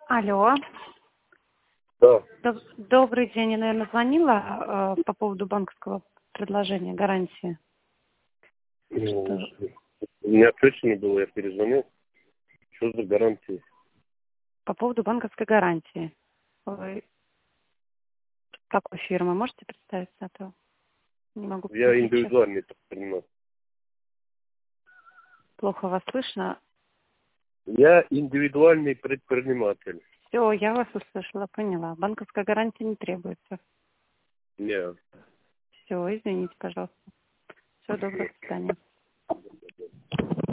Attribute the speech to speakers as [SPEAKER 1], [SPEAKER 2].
[SPEAKER 1] Алло.
[SPEAKER 2] Да.
[SPEAKER 1] Добрый день. Я, наверное, звонила по поводу банковского предложения, гарантии.
[SPEAKER 2] Ну, у меня точно не было, я перезвонил. Что за гарантии?
[SPEAKER 1] По поводу банковской гарантии. Вы какой фирмы? Можете представиться? А то не могу.
[SPEAKER 2] Я индивидуальный предприниматель.
[SPEAKER 1] Плохо вас слышно.
[SPEAKER 2] Я индивидуальный предприниматель.
[SPEAKER 1] Все, я вас услышала, поняла. Банковская гарантия не требуется.
[SPEAKER 2] Нет.
[SPEAKER 1] Все, извините, пожалуйста. Всего доброго, до свидания.